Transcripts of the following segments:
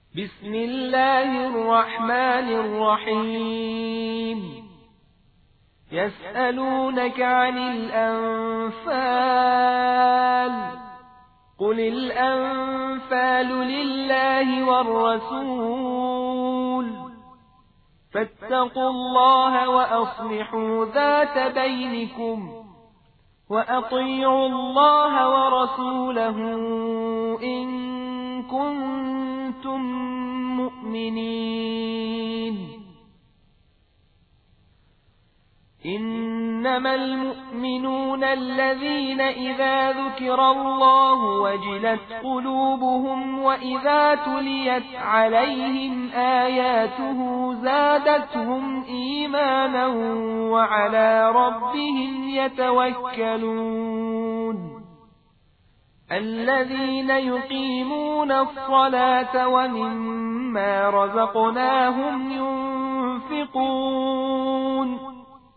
بسم الله الرحمن الرحيم يسألونك عن الأنفال قل الأنفال لله والرسول فاتقوا الله وأصلحوا ذات بينكم وأطيعوا الله ورسوله إن كنتم مؤمنين إنما المؤمنون الذين إذا ذكر الله وجلت قلوبهم وإذا تليت عليهم آياته زادتهم إيمانا وعلى ربهم يتوكلون الذين يقيمون الصلاة ومما رزقناهم ينفقون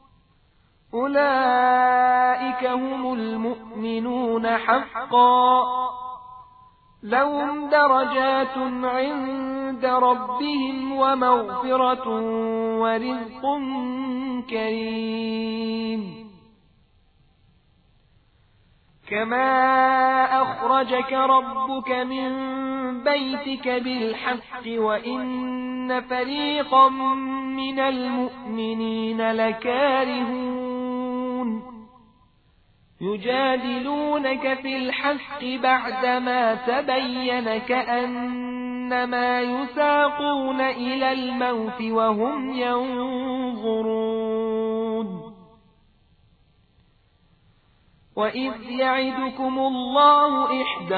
أولئك هم المؤمنون حقا لهم درجات عند ربهم ومغفرة ورزق كريم كما أخرجك ربك من بيتك بالحق وإن فريقا من المؤمنين لكارهون يجادلونك في الحق بعدما تبين كأنما يساقون إلى الموت وهم ينظرون وإذ يعدكم الله إحدى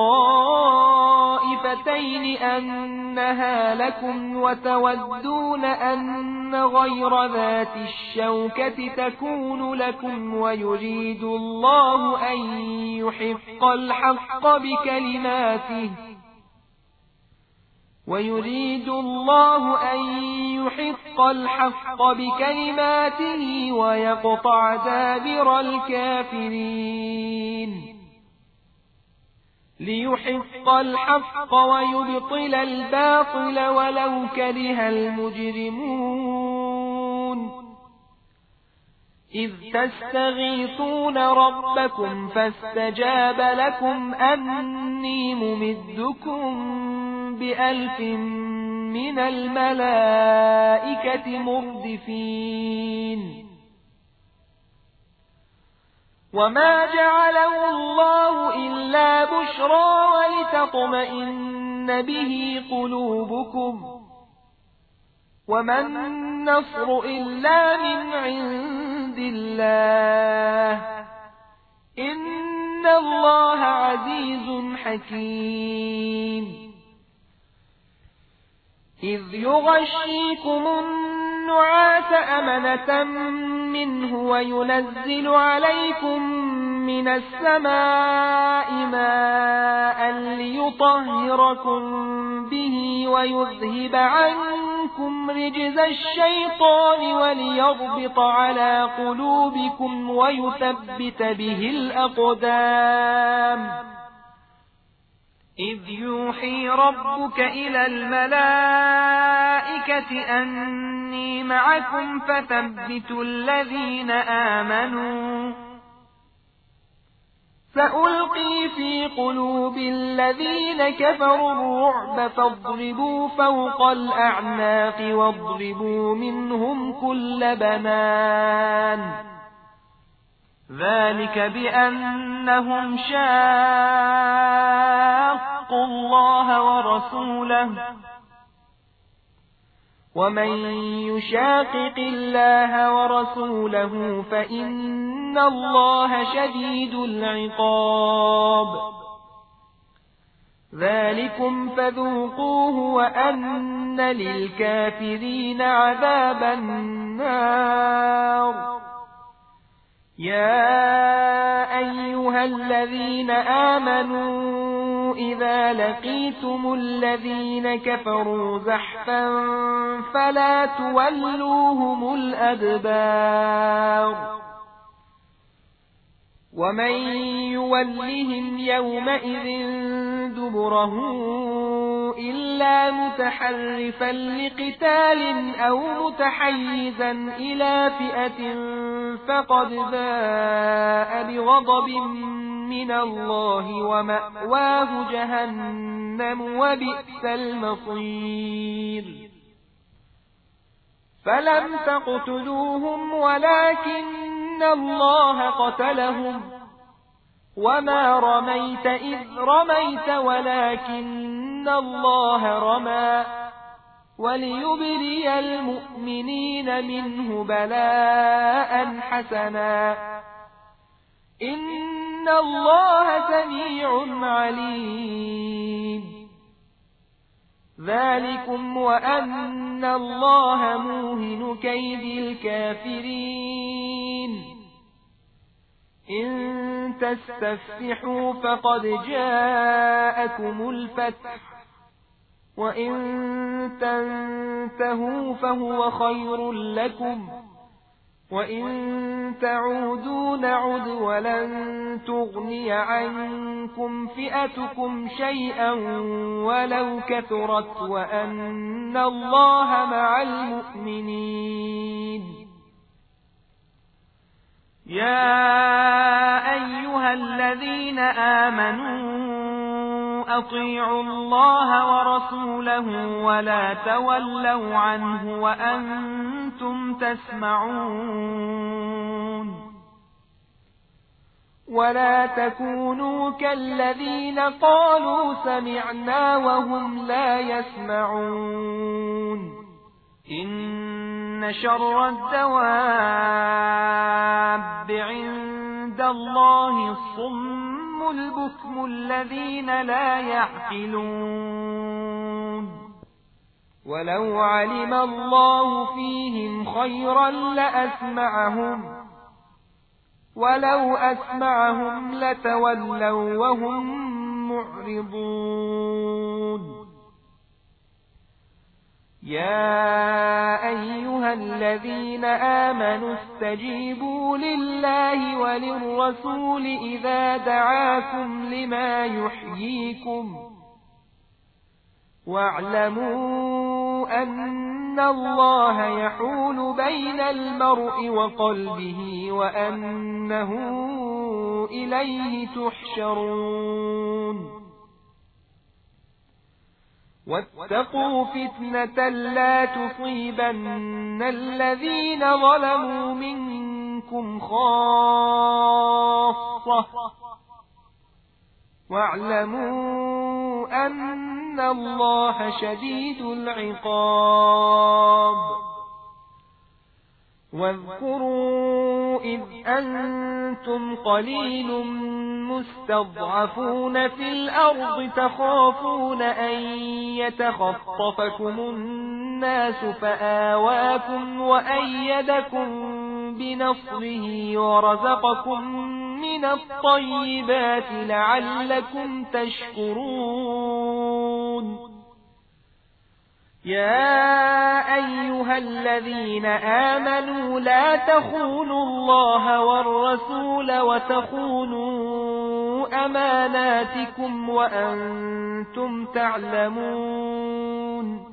الطائفتين أنها لكم وتودون أن غير ذات الشوكة تكون لكم ويريد الله أن يحق الحق بكلماته ويقطع دابر الكافرين ليحق الحق ويبطل الباطل ولو كره المجرمون إذ تستغيثون ربكم فاستجاب لكم أني ممدكم ب1000 من الملائكة مردفين وما جعله الله إلا بشرى ولتطمئن به قلوبكم وما النصر إلا من عند الله إن الله عزيز حكيم إذ يغشيكم النعاس أمنة منه وينزل عليكم من السماء ماء ليطهركم به ويذهب عنكم رجز الشيطان وليربط على قلوبكم ويثبت به الأقدام إذ يوحي ربك إلى الملائكة أني معكم فثبتوا الذين آمنوا سألقي في قلوب الذين كفروا الرعب فاضربوا فوق الأعناق واضربوا منهم كل بنان ذلك بأنهم شاقوا الله ورسوله ومن يشاقق الله ورسوله فإن الله شديد العقاب ذلكم فذوقوه وأن للكافرين عذاب النار يا أيها الذين آمنوا إذا لقيتم الذين كفروا زحفا فلا تولوهم الأدبار ومن يولهم يومئذ دبره إلا إلا متحرفا لقتال أو متحيزا إلى فئة فقد باء بغضب من الله ومأواه جهنم وبئس المصير فلم تقتلوهم ولكن الله قتلهم وما رميت إذ رميت ولكن الله رمى وليبلي المؤمنين منه بلاء حسنا إن الله سميع عليم ذلكم وأن الله موهن كيد الكافرين إن تستفتحوا فقد جاءكم الفتح وإن تنتهوا فهو خير لكم وإن تعودوا نعد ولن تغني عنكم فئتكم شيئا ولو كثرت وأن الله مع المؤمنين يا أيها الذين آمنوا أطيعوا الله ورسوله ولا تولوا عنه وأنتم تسمعون ولا تكونوا كالذين قالوا سمعنا وهم لا يسمعون إن شر الدواب عند الله الصم البكم الذين لا يعقلون ولو علم الله فيهم خيرا لأسمعهم ولو أسمعهم لتولوا وهم معرضون يا أيها الذين آمنوا استجيبوا لله وللرسول إذا دعاكم لما يحييكم واعلموا أن الله يحول بين المرء وقلبه وأنه إليه تحشرون واتقوا فتنة لا تصيبن الذين ظلموا منكم خاصة واعلموا أن الله شديد العقاب واذكروا إذ أنتم قليل مستضعفون في الأرض تخافون أن يتخطفكم الناس فآواكم وأيدكم بنصره ورزقكم من الطيبات لعلكم تشكرون يا أيها الذين آمنوا لا تخونوا الله والرسول وتخونوا أماناتكم وأنتم تعلمون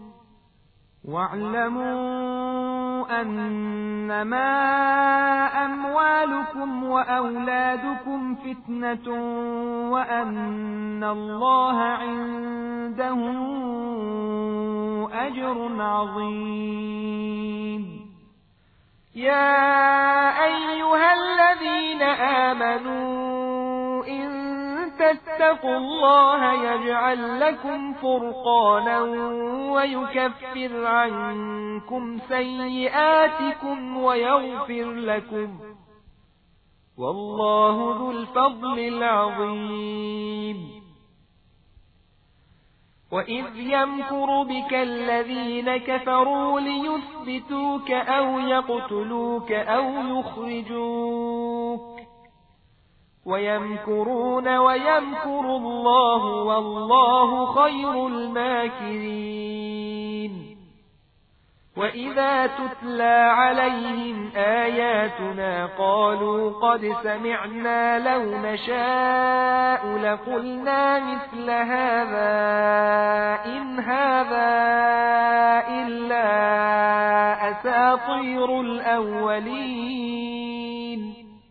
واعلموا أنما أموالكم وأولادكم فتنة وأن الله عنده أجر عظيم يا أيها الذين آمنوا إن تتقوا الله يجعل لكم فرقانا ويكفر عنكم سيئاتكم ويغفر لكم والله ذو الفضل العظيم وإذ يمكر بك الذين كفروا ليثبتوك أو يقتلوك أو يخرجوك ويمكرون ويمكر الله والله خير الماكرين وإذا تتلى عليهم آياتنا قالوا قد سمعنا لو نشاء لقلنا مثل هذا إن هذا إلا أساطير الأولين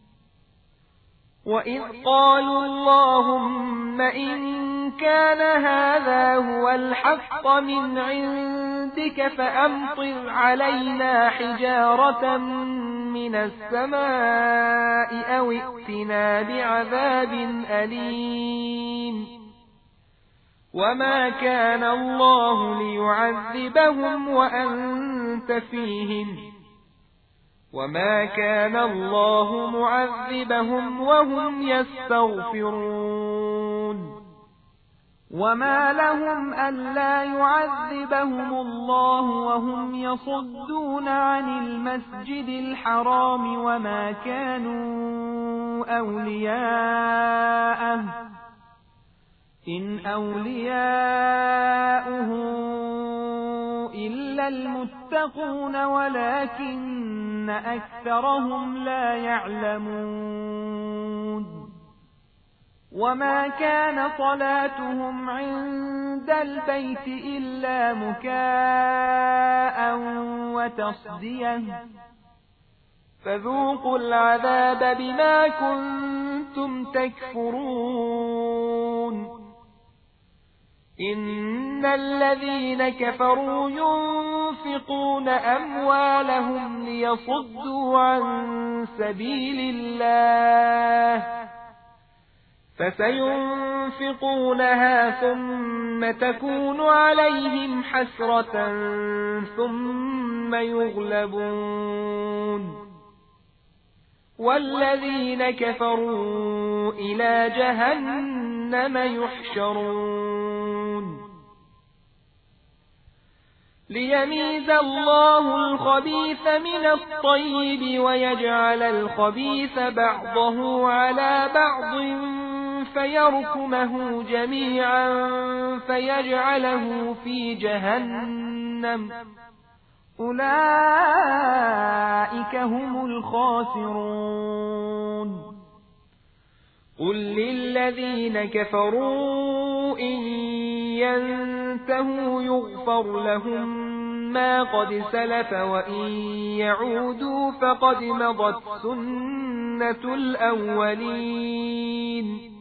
وإذ قالوا اللهم إن كان هذا هو الحق من عندك فأمطر علينا حجارة من السماء أو ائتنا بعذاب أليم وما كان الله ليعذبهم وأنت فيهم وما كان الله معذبهم وهم يستغفرون وما لهم ألا يعذبهم الله وهم يصدون عن المسجد الحرام وما كانوا أولياءه إن أولياؤه إلا المتقون ولكن أكثرهم لا يعلمون وما كان صلاتهم عند البيت إلا مكاء وتصدية فذوقوا العذاب بما كنتم تكفرون إن الذين كفروا ينفقون أموالهم ليصدوا عن سبيل الله فسينفقونها ثم تكون عليهم حسرة ثم يغلبون والذين كفروا إلى جهنم يحشرون ليميز الله الخبيث من الطيب ويجعل الخبيث بعضه على بعض فيركمه جميعا فيجعله في جهنم أولئك هم الخاسرون قل للذين كفروا إن ينتهوا يغفر لهم ما قد سلف وإن يعودوا فقد مضت سنة الأولين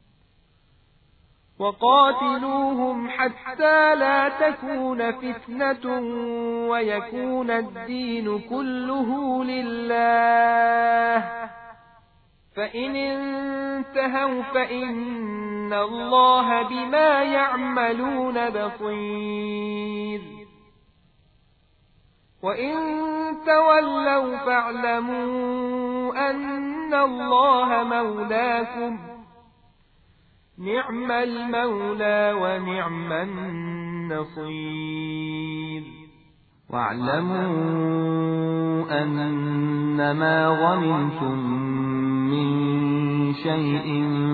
وقاتلوهم حتى لا تكون فتنة ويكون الدين كله لله فإن انتهوا فإن الله بما يعملون بصير وإن تولوا فاعلموا أن الله مولاكم نعم المولى ونعم النصير واعلموا أنما غنمتم من شيء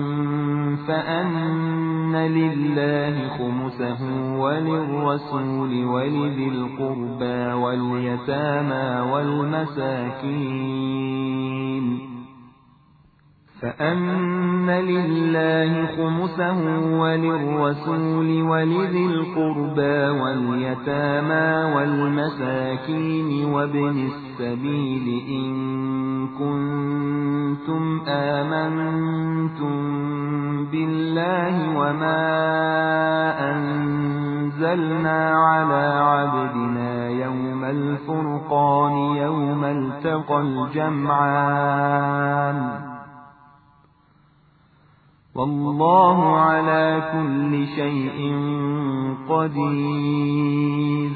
فأن لله خمسه وللرسول ولذي القربى واليتامى والمساكين فأن لله خمسه وللرسول ولذي القربى واليتامى والمساكين وابن السبيل إن كنتم آمنتم بالله وما أنزلنا على عبدنا يوم الفرقان يوم التقى الجمعان والله على كل شيء قدير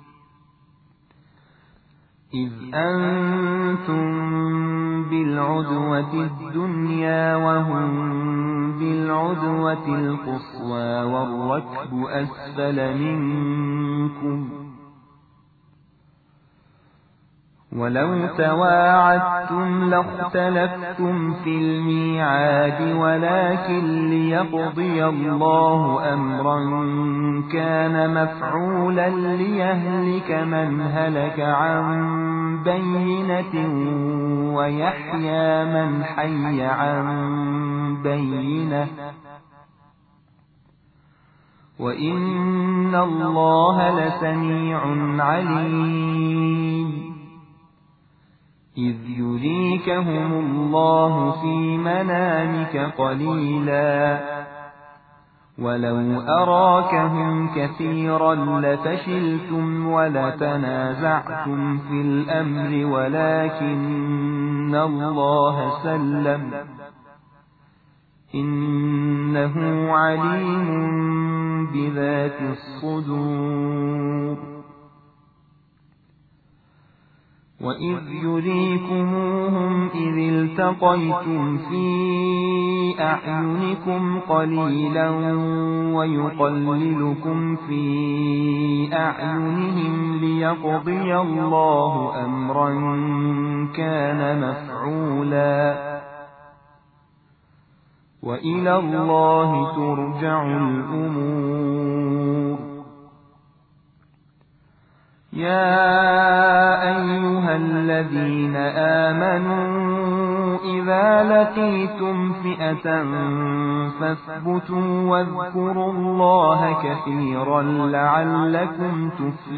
إذ أنتم بالعدوة الدنيا وهم بالعدوة القصوى والركب أسفل منكم ولو تواعدتم لاختلفتم في الميعاد ولكن ليقضي الله أمرا كان مفعولا ليهلك من هلك عن بينة ويحيى من حي عن بينة وإن الله لسميع عليم إذ يريكهم الله في منامك قليلا ولو أراكهم كثيرا لفشلتم ولتنازعتم في الأمر ولكن الله سلم إنه عليم بذات الصدور وإذ يريكموهم إذ التقيتم في أعينكم قليلا ويقللكم في أعينهم ليقضي الله أمرا كان مفعولا وإلى الله ترجع الأمور يا أيها الذين آمنوا إذا لقيتم فئة فاثبتوا واذكروا الله كثيرا لعلكم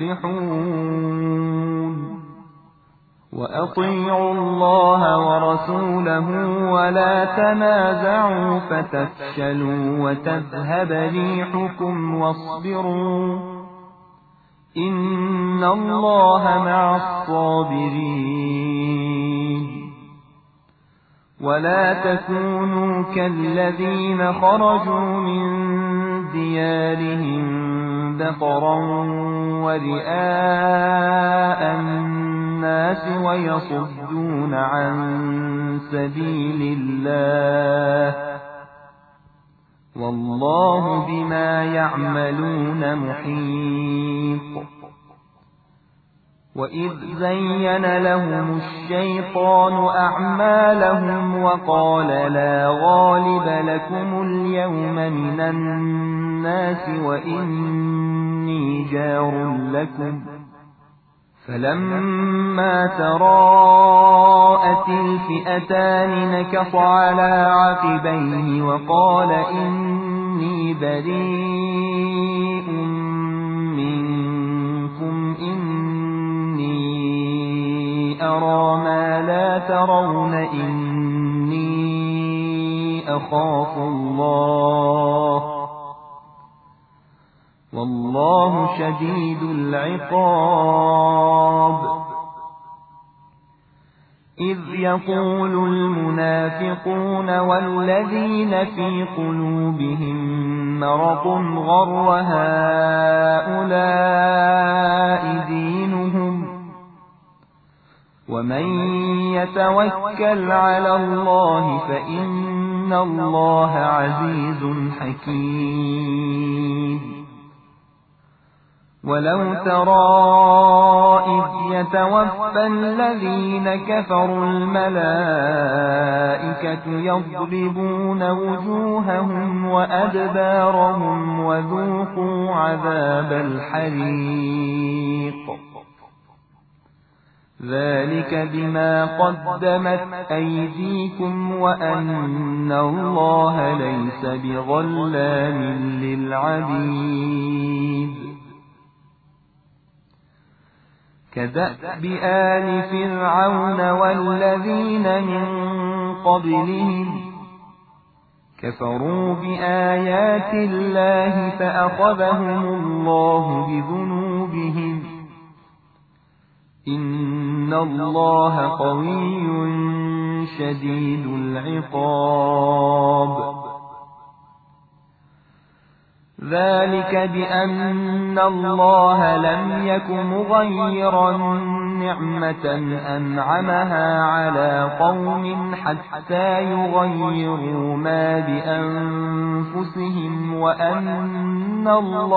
تفلحون وأطيعوا الله ورسوله ولا تنازعوا فتفشلوا وتذهب ريحكم واصبروا إن الله مع الصابرين ولا تكونوا كالذين خرجوا من ديارهم بطرا ورئاء الناس ويصدون عن سبيل الله والله بما يعملون محيط وإذ زين لهم الشيطان أعمالهم وقال لا غالب لكم اليوم من الناس وإني جار لكم فلما تراءت الفئتان نكص على عقبيه وقال إني بريء منكم إني أرى ما لا ترون إني أخاف الله والله شديد العقاب إذ يقول المنافقون والذين في قلوبهم مرض غر هؤلاء دينهم ومن يتوكل على الله فإن الله عزيز حكيم ولو ترى إذ يتوفى الذين كفروا الملائكة يضربون وجوههم وأدبارهم وذوقوا عذاب الحريق ذلك بما قدمت أيديكم وأن الله ليس بظلام للعبيد كدأب آل فرعون والذين من قبلهم كفروا بآيات الله فأخذهم الله بذنوبهم إن الله قوي شديد العقاب ذلك بأن الله لم يك مغيرا نعمة أنعمها على قوم حتى يغيروا ما بأنفسهم وأن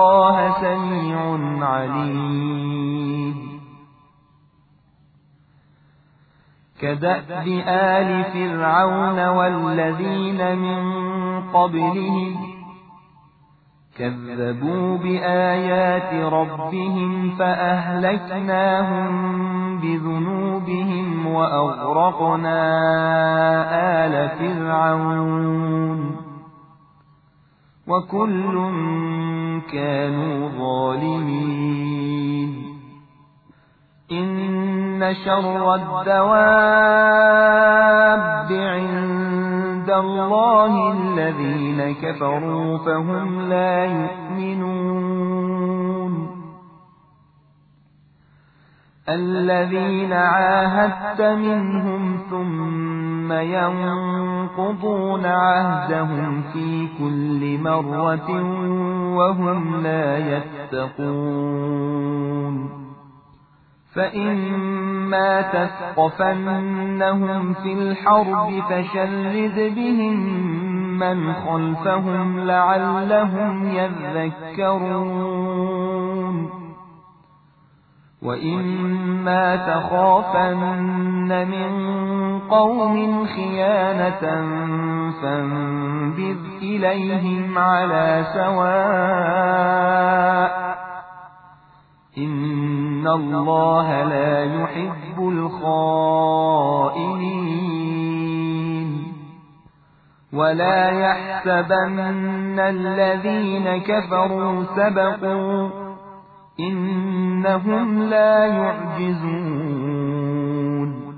الله سميع عليم كدأب آل فرعون والذين من قبلهم كذبوا بآيات ربهم فأهلكناهم بذنوبهم وأغرقنا آل فرعون وكل كانوا ظالمين إن شر الدواب عند الله الذين كفروا فهم لا يؤمنون الذين عاهدت منهم ثم ينقضون عهدهم في كل مرة وهم لا يتقون فإما تثقفنهم في الحرب فشرد بهم من خلفهم لعلهم يذكرون وإما تخافن من قوم خيانة فانبذ إليهم على سواء إن الله لا يحب الخائنين ولا يحسبن الذين كفروا سبقوا إنهم لا يعجزون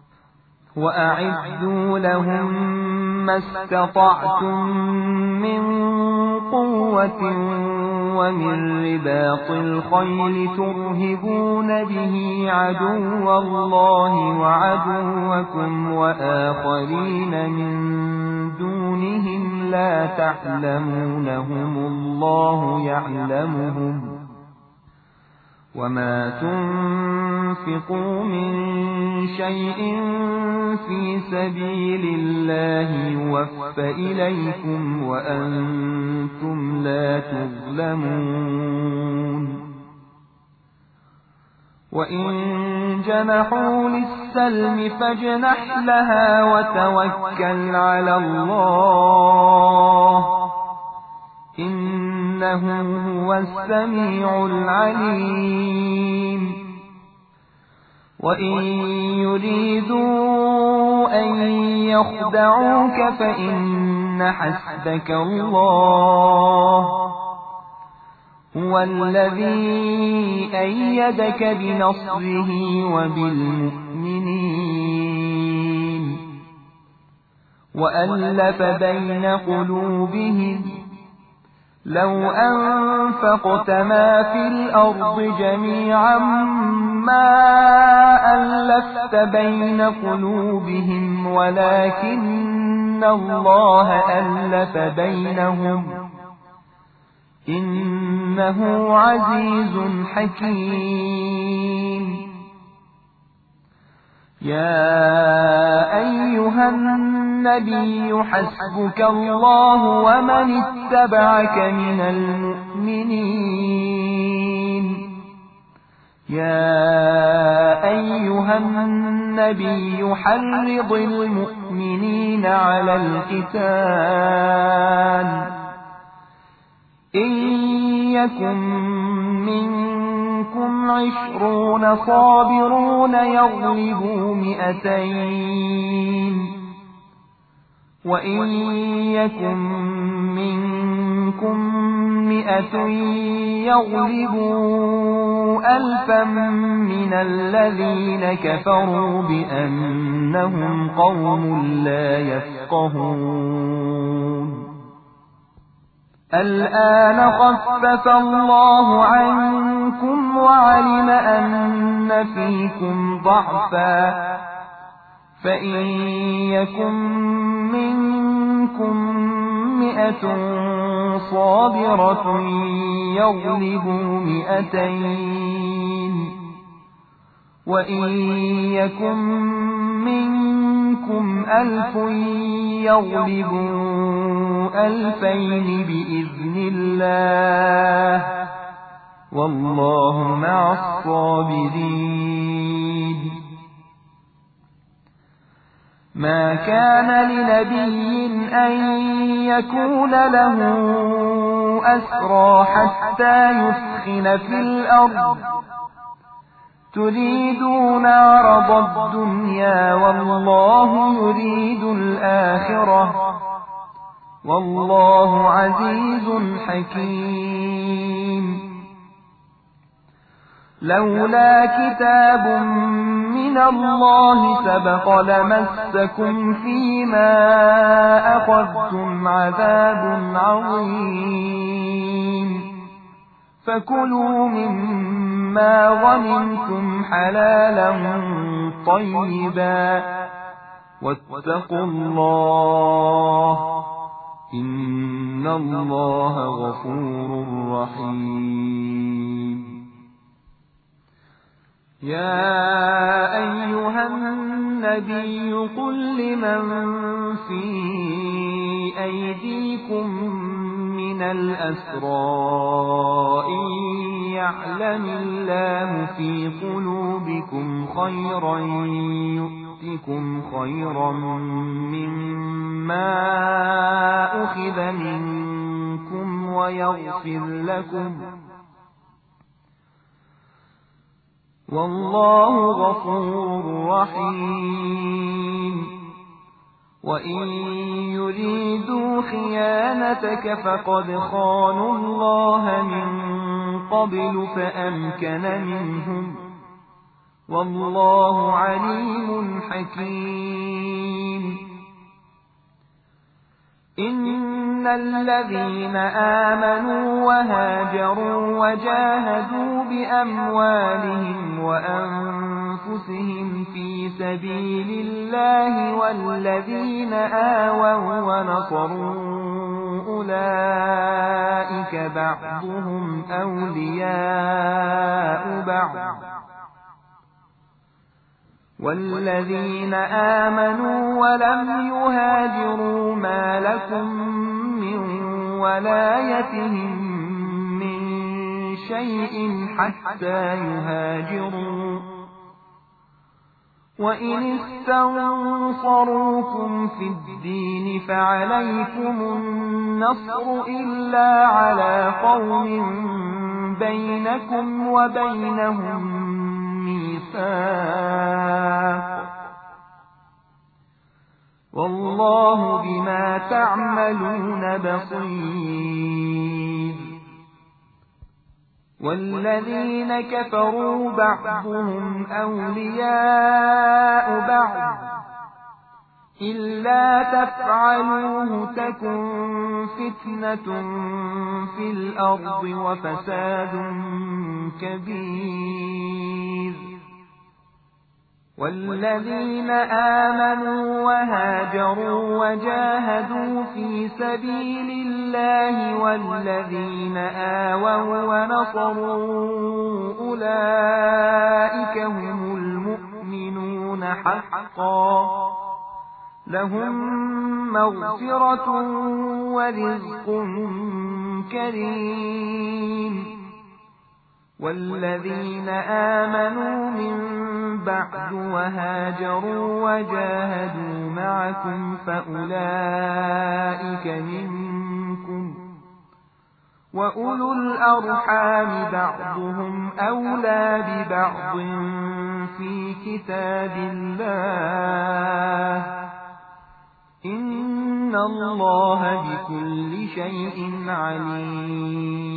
وأعدوا لهم ما استطعتم من قوة ومن رباط الخيل ترهبون به عدو الله وعدوكم وآخرين من دونهم لا تعلمونهم الله يعلمهم وما تنفقوا من شيء في سبيل الله يوفى إليكم وأنتم لا تظلمون وإن جنحوا للسلم فاجنح لها وتوكل على الله إنه هو السميع العليم وإن يريدوا أن يخدعوك فإن حسبك الله هو الذي أيدك بنصره وبالمؤمنين وألف بين قلوبهم لو أنفقت ما في الأرض جميعا ما ألفت بين قلوبهم ولكن الله ألف بينهم إنه عزيز حكيم يا أيها النبي حسبك الله ومن اتبعك من المؤمنين يا أيها النبي حرض المؤمنين على القتال إن يكن منكم 20 صابرون يغلبوا 200 وإن يكن منكم 100 يغلبوا 1000 من الذين كفروا بأنهم قوم لا يفقهون الآن خفف الله عنكم وعلم أن فيكم ضعفا فإن يكن منكم 100 صابرة يغلبوا 200 وإن يكن منكم 1000 يغلبوا 2000 بإذن الله والله مع الصابرين ما كان لنبي أن يكون له أسرى حتى يثخن في الأرض تريدون عرض الدنيا والله يريد الآخرة والله عزيز حكيم لولا كتاب من الله سبق لمسكم فيما أخذتم عذاب عظيم فكلوا مما غنمتم حلالا طيبا واتقوا الله إن الله غفور رحيم يا أيها النبي قل لمن في أيديكم من الأسرى إن يعلم الله في قلوبكم خيرا يؤتكم خيرا مما أخذ منكم ويغفر لكم والله غفور رحيم وإن يريدوا خيانتك فقد خانوا الله من قبل فأمكن منهم والله عليم حكيم إن الذين آمنوا وهاجروا وجاهدوا بأموالهم وأنفسهم في سبيل الله والذين آووا ونصروا أولئك بعضهم أولياء بعض والذين آمنوا ولم يهاجروا ما لكم من ولايتهم من شيء حتى يهاجروا وإن استنصروكم في الدين فعليكم النصر إلا على قوم بينكم وبينهم ميثاق والله بما تعملون بصير والذين كفروا بعضهم أولياء بعض إلا تفعلوه تكن فتنة في الأرض وفساد كبير والذين آمنوا وهاجروا وجاهدوا في سبيل الله والذين آووا ونصروا أولئك هم المؤمنون حقا لهم مغفرة ورزق كريم والذين آمنوا من بعد وهاجروا وجاهدوا معكم فأولئك منكم وأولو الأرحام بعضهم أولى ببعض في كتاب الله إن الله بكل شيء عليم